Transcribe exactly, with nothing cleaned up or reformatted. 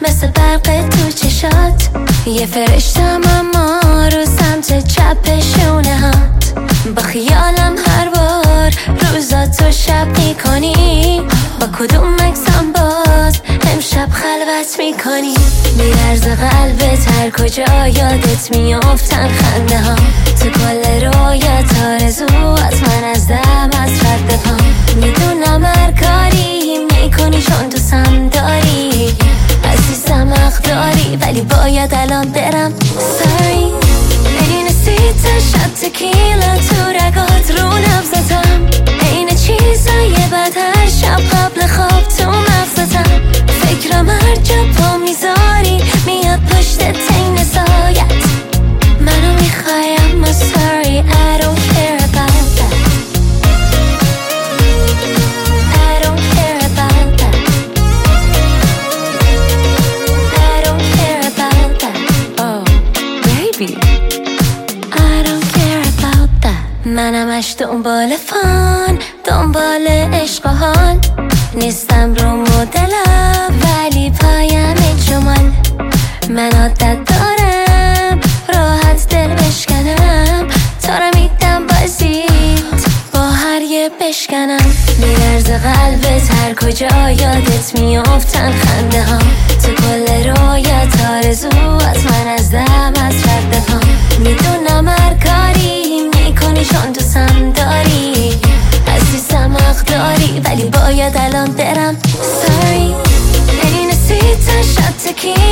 مثل برق تو چشات، یه فرشتم اما رو سمت چپ شونه هات. با خیالم هر بار روزا تو شب میکنی، با کدوم مکسم باز امشب خلوت میکنی. میرز قلبت هر کجا یادت میافتن خنده ها، تو کل رویت آرزوات من از دم از رد پا. میدونم هر کاری میکنی چون دوستم داری، عزیزم حق داری ولی باید الان برم. Sorry این سیت شد تکیلا تو رگات رو نبزتم، این چیزای بد هر شب قبل خواب تو مغزتم. فکرم هر جا پا میذاری میاد پشت تین سایت، منو میخوای اما sorry I don't care about that. I don't care about that. I don't care about that. Oh baby I don't care about that. منمش دنبال فان، دنبال عشق و حال، نیستم رو مدلم ولی پایم جمال. من عادت دارم راحت دل بشکنم، تا رو میدم بازیت با هر یه بشکنم. میرز قلبت هر کجا یادت میافتن خنده ها، تو کل رویت آرزوات من از دم از رد پا. میدونم هر کاری میکنی چون دوستم داری، عزیزم حق داری ولی باید الان برم. Sorry این سیت شد تکی